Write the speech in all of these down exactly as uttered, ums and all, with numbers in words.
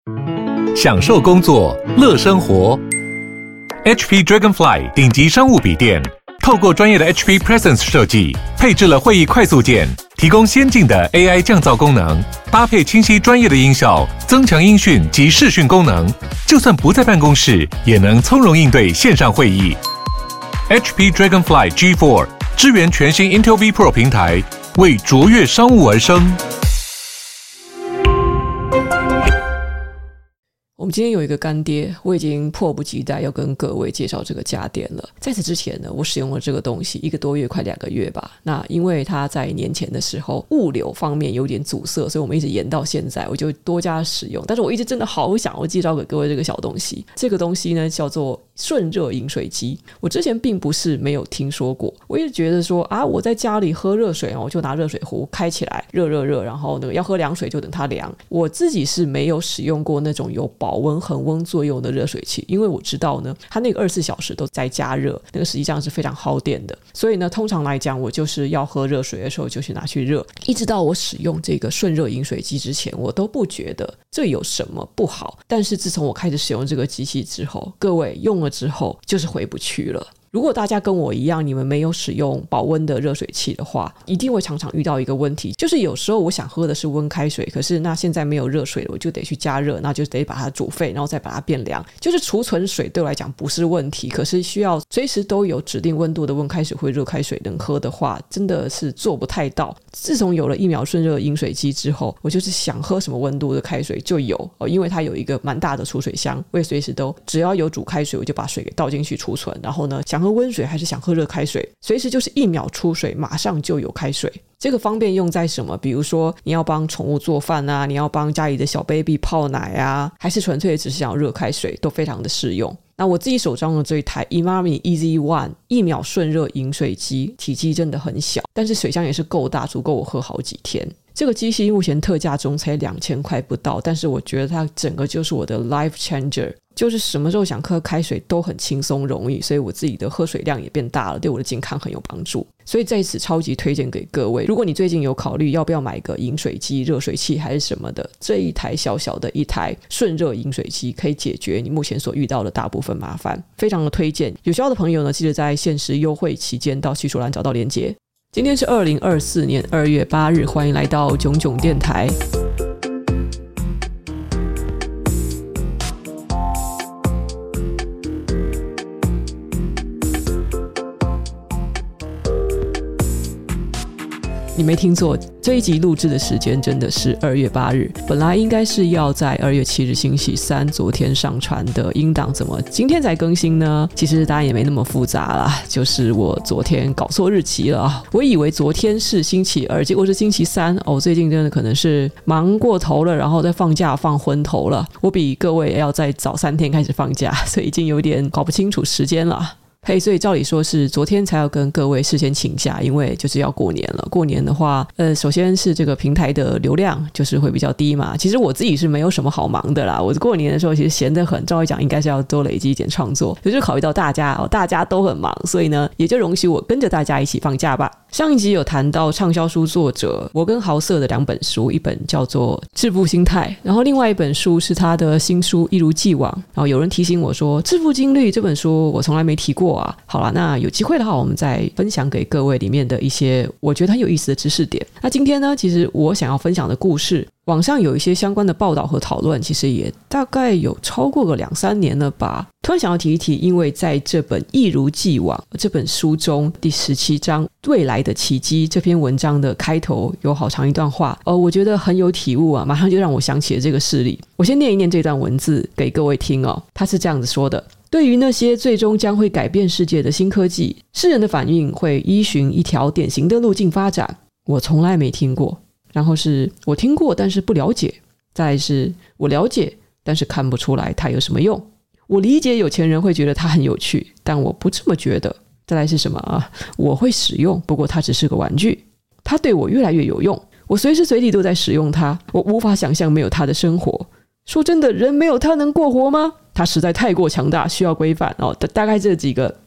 享受工作，乐生活。H P Dragonfly 顶级商务笔电，透过专业的 H P Presence 设计，配置了会议快速键，提供先进的 A I 降噪功能，搭配清晰专业的音效，增强音讯及视讯功能，就算不在办公室，也能从容应对线上会议。H P Dragonfly G 四 支援全新 Intel V Pro 平台，为卓越商务而生。 我们今天有一个干爹，我已经迫不及待要跟各位介绍这个家电了。在此之前呢，我使用了这个东西一个多月，快两个月吧。那因为它在年前的时候物流方面有点阻塞，所以我们一直延到现在，我就多加使用。但是我一直真的好想要介绍给各位这个小东西。这个东西呢叫做瞬热饮水机。我之前并不是没有听说过，我一直觉得说啊，我在家里喝热水，我就拿热水壶开起来，热热热，然后那个要喝凉水就等它凉。我自己是没有使用过那种有保温恒温作用的热水器，因为我知道呢，它那个二十四小时都在加热，那个实际上是非常耗电的。所以呢，通常来讲，我就是要喝热水的时候就去拿去热。一直到我使用这个瞬热饮水机之前，我都不觉得这有什么不好。但是自从我开始使用这个机器之后，各位用了之后就是回不去了。如果大家跟我一样，你们没有使用保温的热水器的话，一定会常常遇到一个问题，就是有时候我想喝的是温开水，可是那现在没有热水了，我就得去加热，那就得把它煮沸，然后再把它变凉。就是储存水对我来讲不是问题，可是需要随时都有指定温度的温开水或热开水能喝的话，真的是做不太到。自从有了一秒瞬热饮水机之后，我就是想喝什么温度的开水就有，因为它有一个蛮大的储水箱，我也随时都只要有煮开水，我就把水给倒进去储存，然后呢想喝温水还是想喝热开水，随时就是一秒出水，马上就有开水。这个方便用在什么？比如说你要帮宠物做饭啊，你要帮家里的小 baby 泡奶啊，还是纯粹只是想要热开水，都非常的适用。那我自己手上的这一台 Emami Easy One 一秒瞬热饮水机，体积真的很小，但是水箱也是够大，足够我喝好几天。这个机器目前特价中才两千块不到，但是我觉得它整个就是我的 life changer， 就是什么时候想喝开水都很轻松容易，所以我自己的喝水量也变大了，对我的健康很有帮助。所以在此超级推荐给各位，如果你最近有考虑要不要买个饮水机、热水器还是什么的，这一台小小的一台瞬热饮水机可以解决你目前所遇到的大部分麻烦，非常的推荐。有需要的朋友呢，记得在限时优惠期间到叙述栏找到连结。今天是二零二四年二月八日，欢迎来到囧囧电台。你没听错，这一集录制的时间真的是二月八日，本来应该是要在二月七日星期三昨天上传的音档，怎么今天才更新呢？其实答案也没那么复杂啦，就是我昨天搞错日期了，我以为昨天是星期二，结果是星期三哦。最近真的可能是忙过头了，然后再放假放昏头了，我比各位要再早三天开始放假，所以已经有点搞不清楚时间了。嘿、hey, 所以照理说是昨天才要跟各位事先请假，因为就是要过年了。过年的话呃，首先是这个平台的流量就是会比较低嘛。其实我自己是没有什么好忙的啦，我过年的时候其实闲得很，照理讲应该是要多累积一点创作，就是考虑到大家哦，大家都很忙，所以呢也就容许我跟着大家一起放假吧。上一集有谈到畅销书作者摩根豪瑟的两本书，一本叫做《致富心态》，然后另外一本书是他的新书《一如既往》。然后有人提醒我说《致富经律》这本书我从来没提过啊。好啦，那有机会的话我们再分享给各位里面的一些我觉得很有意思的知识点。那今天呢，其实我想要分享的故事网上有一些相关的报道和讨论，其实也大概有超过个两三年了吧。突然想要提一提，因为在这本一如既往这本书中第十七章未来的奇迹这篇文章的开头有好长一段话，呃，我觉得很有体悟啊，马上就让我想起了这个事例。我先念一念这段文字给各位听哦。他是这样子说的：对于那些最终将会改变世界的新科技，世人的反应会依循一条典型的路径发展。我从来没听过，然后是我听过但是不了解，再来是我了解但是看不出来它有什么用。我理解有钱人会觉得它很有趣，但我不这么觉得。再来是什么啊？我会使用，不过它只是个玩具，它对我越来越有用，我随时随地都在使用它，我无法想象没有它的生活。说真的，人没有它能过活吗？它实在太过强大，需要规范哦。大概这几个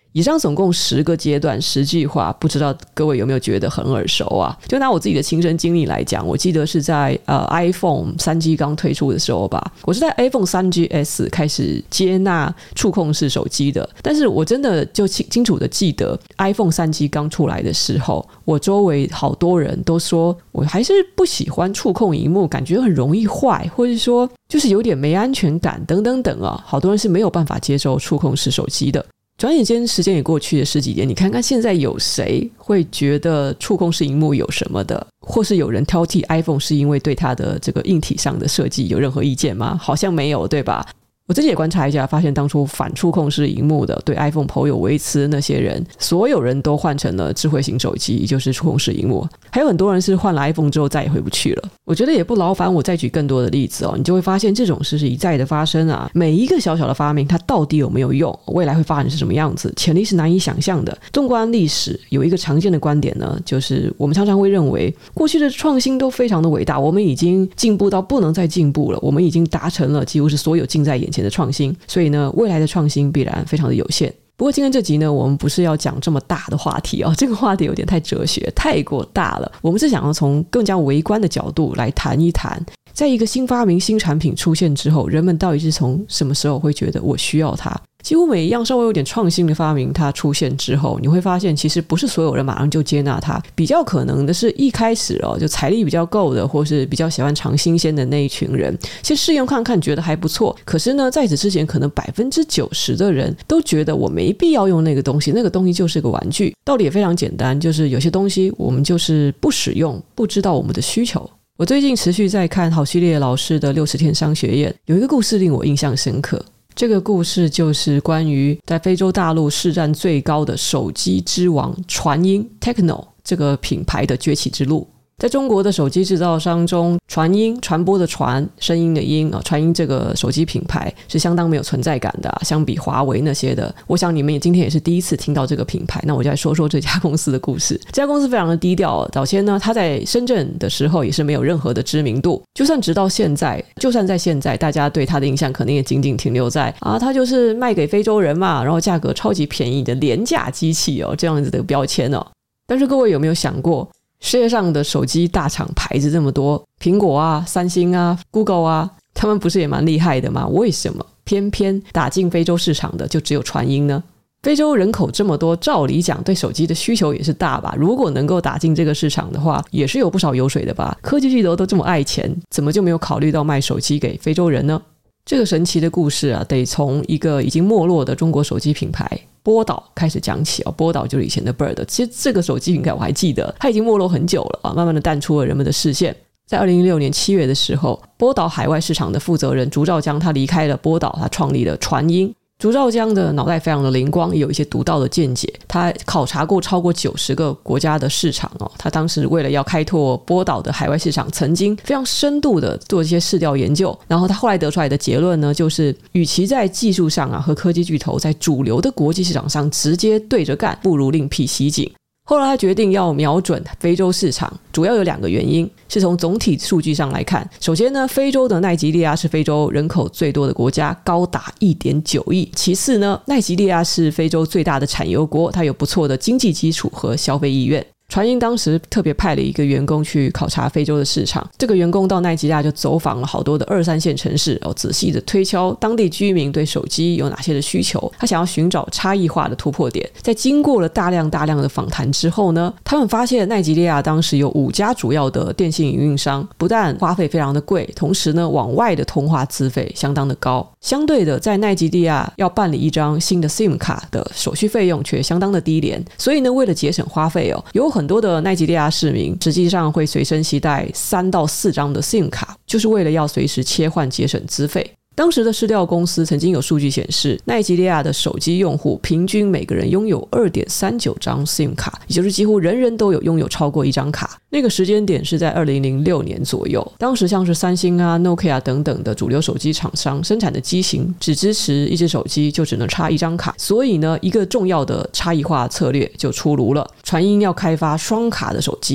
以上总共十个阶段十句话，不知道各位有没有觉得很耳熟啊？就拿我自己的亲身经历来讲，我记得是在呃 iPhone 三 G 刚推出的时候吧，我是在 iPhone 三 G S 开始接纳触控式手机的。但是我真的就清清楚的记得 iPhone 三 G 刚出来的时候，我周围好多人都说我还是不喜欢触控萤幕，感觉很容易坏，或者说就是有点没安全感等等等啊，好多人是没有办法接受触控式手机的。转眼间时间也过去了十几年，你看看现在有谁会觉得触控式萤幕有什么的，或是有人挑剔 iPhone 是因为对它的这个硬体上的设计有任何意见吗？好像没有，对吧？我自己也观察一下，发现当初反触控式萤幕的对 iPhone 颇有微词的那些人，所有人都换成了智慧型手机，也就是触控式萤幕。还有很多人是换了 iPhone 之后再也回不去了。我觉得也不劳烦我再举更多的例子哦，你就会发现这种事是一再的发生啊。每一个小小的发明它到底有没有用，未来会发展是什么样子，潜力是难以想象的。纵观历史，有一个常见的观点呢，就是我们常常会认为过去的创新都非常的伟大，我们已经进步到不能再进步了，我们已经达成了几乎是所有近在眼前的创新，所以呢未来的创新必然非常的有限。不过今天这集呢，我们不是要讲这么大的话题哦，这个话题有点太哲学，太过大了。我们是想要从更加微观的角度来谈一谈，在一个新发明新产品出现之后，人们到底是从什么时候会觉得我需要它。几乎每一样稍微有点创新的发明它出现之后，你会发现其实不是所有人马上就接纳它，比较可能的是一开始哦，就财力比较够的，或是比较喜欢尝新鲜的那一群人，先试用看看觉得还不错，可是呢在此之前可能百分之九十的人都觉得我没必要用那个东西，那个东西就是个玩具。道理也非常简单，就是有些东西我们就是不使用，不知道我们的需求。我最近持续在看郝希烈老师的六十天商学院，有一个故事令我印象深刻。这个故事就是关于在非洲大陆市占最高的手机之王传音 Tecno 这个品牌的崛起之路。在中国的手机制造商中，传音传播的传，声音的音啊，传音这个手机品牌是相当没有存在感的、啊、相比华为那些的，我想你们也今天也是第一次听到这个品牌。那我就来说说这家公司的故事。这家公司非常的低调、哦、早先呢它在深圳的时候也是没有任何的知名度，就算直到现在，就算在现在大家对它的印象可能也仅仅停留在啊，它就是卖给非洲人嘛，然后价格超级便宜的廉价机器哦，这样子的标签哦。但是各位有没有想过，世界上的手机大厂牌子这么多，苹果啊、三星啊、Google 啊，他们不是也蛮厉害的吗？为什么偏偏打进非洲市场的就只有传音呢？非洲人口这么多，照理讲对手机的需求也是大吧，如果能够打进这个市场的话，也是有不少油水的吧。科技巨头都这么爱钱，怎么就没有考虑到卖手机给非洲人呢？这个神奇的故事啊，得从一个已经没落的中国手机品牌波导开始讲起哦。波导就是以前的 Bird， 其实这个手机品牌我还记得，它已经没落很久了啊，慢慢的淡出了人们的视线。在二零一六年七月的时候，波导海外市场的负责人竹兆江他离开了波导，他创立了传音。竹兆江的脑袋非常的灵光，也有一些独到的见解，他考察过超过九十个国家的市场哦。他当时为了要开拓波导的海外市场，曾经非常深度的做一些市调研究，然后他后来得出来的结论呢，就是与其在技术上啊和科技巨头在主流的国际市场上直接对着干，不如另辟蹊径。后来他决定要瞄准非洲市场，主要有两个原因，是从总体数据上来看。首先呢，非洲的奈及利亚是非洲人口最多的国家，高达 一点九亿。其次呢，奈及利亚是非洲最大的产油国，它有不错的经济基础和消费意愿。传音当时特别派了一个员工去考察非洲的市场，这个员工到奈及利亚就走访了好多的二三线城市、哦、仔细的推敲当地居民对手机有哪些的需求，他想要寻找差异化的突破点。在经过了大量大量的访谈之后呢，他们发现奈及利亚当时有五家主要的电信营运商，不但花费非常的贵，同时呢往外的通话资费相当的高。相对的，在奈及利亚要办理一张新的 SIM 卡的手续费用却相当的低廉，所以呢为了节省花费哦，有很多的奈及利亚市民实际上会随身携带三到四张的 SIM 卡，就是为了要随时切换节省资费。当时的市调公司曾经有数据显示，奈及利亚的手机用户平均每个人拥有 二点三九张 SIM 卡，也就是几乎人人都有拥有超过一张卡。那个时间点是在二零零六年左右，当时像是三星啊、Nokia 等等的主流手机厂商生产的机型只支持一只手机就只能插一张卡，所以呢，一个重要的差异化策略就出炉了，传音要开发双卡的手机。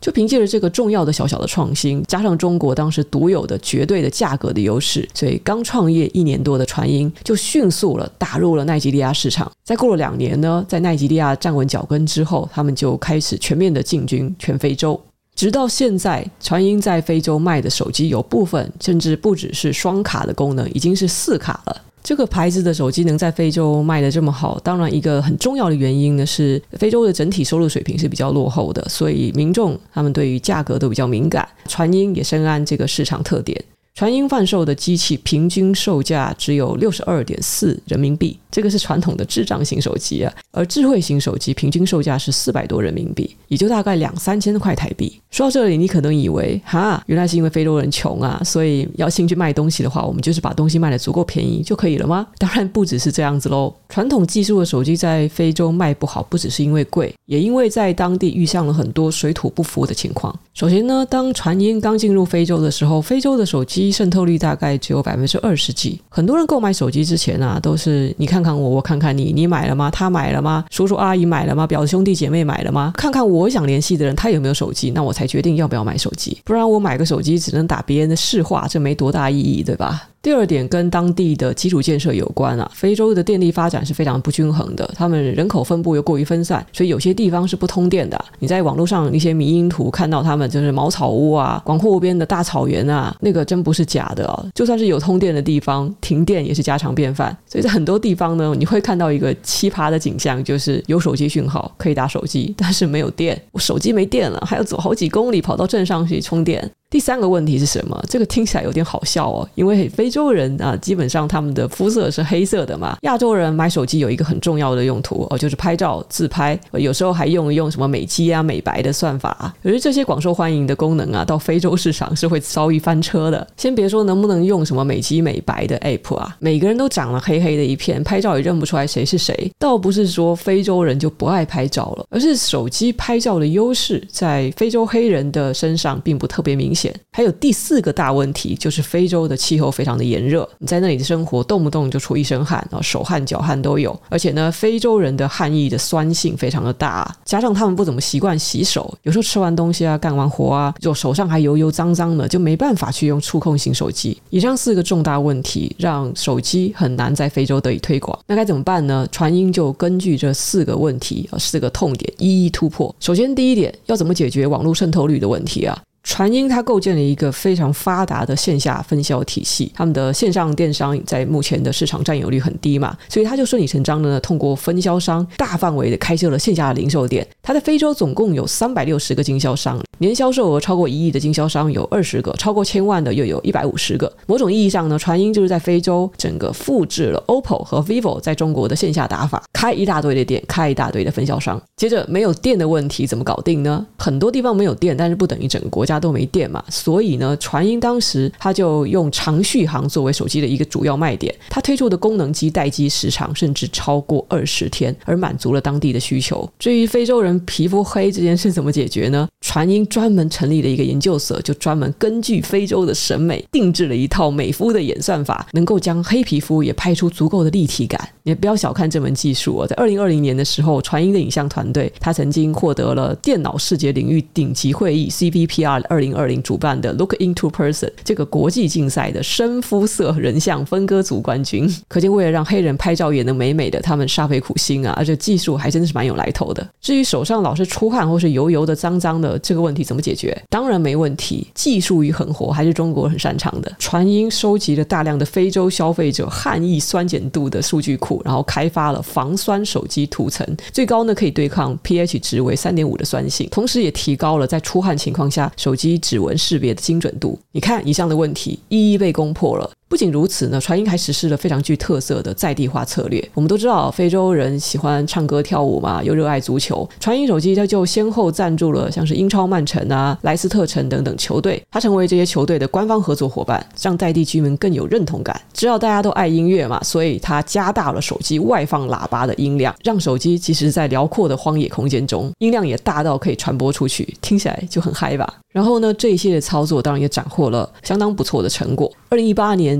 就凭借着这个重要的小小的创新，加上中国当时独有的绝对的价格的优势，所以刚创业一年多的传音就迅速了打入了奈及利亚市场。再过了两年呢，在奈及利亚站稳脚跟之后，他们就开始全面的进军全非洲。直到现在，传音在非洲卖的手机有部分甚至不只是双卡的功能，已经是四卡了。这个牌子的手机能在非洲卖得这么好，当然一个很重要的原因呢是非洲的整体收入水平是比较落后的，所以民众他们对于价格都比较敏感。传音也深谙这个市场特点，传音贩售的机器平均售价只有 六十二点四 人民币，这个是传统的智障型手机啊，而智慧型手机平均售价是四百多人民币，也就大概两三千块台币。说到这里，你可能以为哈，原来是因为非洲人穷啊，所以要进去卖东西的话，我们就是把东西卖得足够便宜就可以了吗？当然不只是这样子咯。传统技术的手机在非洲卖不好，不只是因为贵，也因为在当地遇上了很多水土不服的情况。首先呢，当传音刚进入非洲的时候，非洲的手机渗透率大概只有 百分之二十 几。很多人购买手机之前啊，都是你看看我，我看看你，你买了吗？他买了吗？叔叔阿姨买了吗？表弟兄弟姐妹买了吗？看看我想联系的人他有没有手机，那我才决定要不要买手机。不然我买个手机只能打别人的市话，这没多大意义，对吧？第二点跟当地的基础建设有关啊，非洲的电力发展是非常不均衡的，他们人口分布又过于分散，所以有些地方是不通电的。你在网络上一些迷因图看到他们就是茅草屋啊，广阔无边的大草原啊，那个真不是假的啊。就算是有通电的地方，停电也是家常便饭。所以在很多地方呢，你会看到一个奇葩的景象，就是有手机讯号可以打手机，但是没有电，我手机没电了，还要走好几公里跑到镇上去充电。第三个问题是什么？这个听起来有点好笑哦，因为非洲人啊，基本上他们的肤色是黑色的嘛。亚洲人买手机有一个很重要的用途哦，就是拍照自拍，有时候还用一用什么美肌啊、美白的算法啊。可是这些广受欢迎的功能啊，到非洲市场是会遭遇翻车的。先别说能不能用什么美肌美白的 app 啊，每个人都长了黑黑的一片，拍照也认不出来谁是谁。倒不是说非洲人就不爱拍照了，而是手机拍照的优势在非洲黑人的身上并不特别明显。还有第四个大问题，就是非洲的气候非常的炎热，你在那里的生活动不动就出一身汗，手汗脚汗都有。而且呢，非洲人的汗液的酸性非常的大，加上他们不怎么习惯洗手，有时候吃完东西啊，干完活啊，就手上还油油脏脏的，就没办法去用触控型手机。以上四个重大问题让手机很难在非洲得以推广。那该怎么办呢？传音就根据这四个问题四个痛点一一突破。首先第一点，要怎么解决网络渗透率的问题啊？传音它构建了一个非常发达的线下分销体系，他们的线上电商在目前的市场占有率很低嘛，所以它就顺理成章的呢，通过分销商大范围的开设了线下的零售店。它在非洲总共有三百六十个经销商，年销售额超过一亿的经销商有二十个，超过千万的又有一百五十个。某种意义上呢，传音就是在非洲整个复制了 O P P O 和 Vivo 在中国的线下打法，开一大堆的店，开一大堆的分销商。接着没有电的问题怎么搞定呢？很多地方没有电，但是不等于整个国家都没电嘛，所以呢，传音当时他就用长续航作为手机的一个主要卖点，他推出的功能机待机时长甚至超过二十天，而满足了当地的需求。至于非洲人皮肤黑这件事怎么解决呢？传音专门成立了一个研究所，就专门根据非洲的审美定制了一套美肤的演算法，能够将黑皮肤也拍出足够的立体感。你不要小看这门技术哦，在二零二零年的时候，传音的影像团队他曾经获得了电脑视觉领域顶级会议 C V P R 二零二零主办的 Look into Person 这个国际竞赛的深肤色人像分割组冠军。可见为了让黑人拍照也能美美的，他们煞费苦心啊，而且技术还真的是蛮有来头的。至于手上老是出汗或是油油的脏脏的这个问题怎么解决？当然没问题，技术与狠活还是中国很擅长的。传音收集了大量的非洲消费者汗液酸碱度的数据库，然后开发了防酸手机涂层，最高呢可以对抗 pH 值为 三点五 的酸性，同时也提高了在出汗情况下手机指纹识别的精准度。你看以上的问题一一被攻破了。不仅如此呢，传音还实施了非常具特色的在地化策略。我们都知道非洲人喜欢唱歌跳舞嘛，又热爱足球，传音手机它就先后赞助了像是英超曼城啊、莱斯特城等等球队，它成为这些球队的官方合作伙伴，让在地居民更有认同感。知道大家都爱音乐嘛，所以它加大了手机外放喇叭的音量，让手机即使在辽阔的荒野空间中，音量也大到可以传播出去，听起来就很嗨吧。然后呢，这一系列操作当然也斩获了相当不错的成果。二零一八年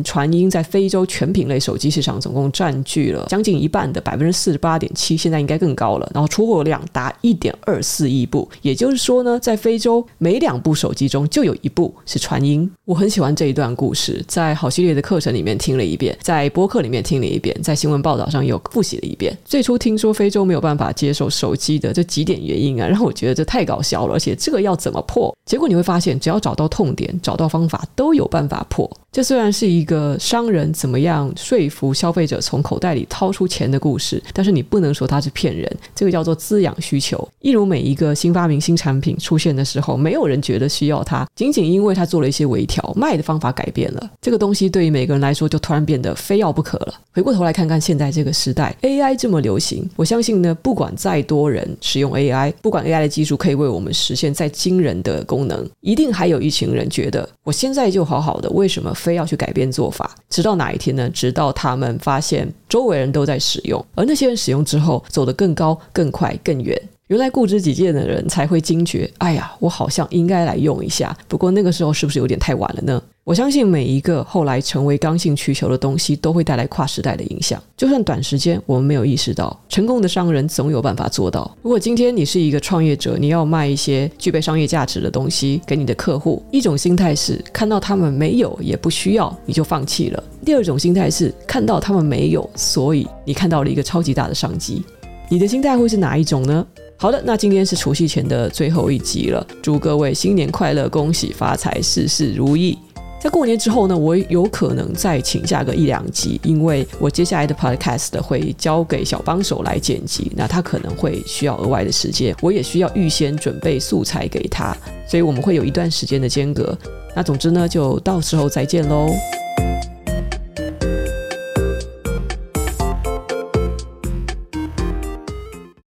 年传音在非洲全品类手机市场总共占据了将近一半的 百分之四十八点七， 现在应该更高了，然后出货量达 一点二四亿部，也就是说呢，在非洲每两部手机中就有一部是传音。我很喜欢这一段故事，在好系列的课程里面听了一遍，在播客里面听了一遍，在新闻报道上有复习了一遍。最初听说非洲没有办法接受手机的这几点原因啊，让我觉得这太搞笑了，而且这个要怎么破？结果你会发现，只要找到痛点，找到方法，都有办法破。这虽然是一个商人怎么样说服消费者从口袋里掏出钱的故事，但是你不能说它是骗人，这个叫做滋养需求。一如每一个新发明新产品出现的时候，没有人觉得需要它，仅仅因为它做了一些微调，卖的方法改变了，这个东西对于每个人来说就突然变得非要不可了。回过头来看看现在这个时代， A I 这么流行，我相信呢，不管再多人使用 A I， 不管 A I 的技术可以为我们实现再惊人的功能，一定还有一群人觉得我现在就好好的，为什么非要去改变做法？直到哪一天呢？直到他们发现周围人都在使用，而那些人使用之后走得更高更快更远，原来固执己见的人才会惊觉，哎呀，我好像应该来用一下。不过那个时候是不是有点太晚了呢？我相信每一个后来成为刚性需求的东西都会带来跨时代的影响，就算短时间我们没有意识到，成功的商人总有办法做到。如果今天你是一个创业者，你要卖一些具备商业价值的东西给你的客户，一种心态是看到他们没有也不需要你就放弃了，第二种心态是看到他们没有，所以你看到了一个超级大的商机。你的心态会是哪一种呢？好的，那今天是除夕前的最后一集了，祝各位新年快乐，恭喜发财，事事如意。在过年之后呢，我有可能再请下个一两集，因为我接下来的 podcast 会交给小帮手来剪辑，那他可能会需要额外的时间，我也需要预先准备素材给他，所以我们会有一段时间的间隔。那总之呢，就到时候再见咯。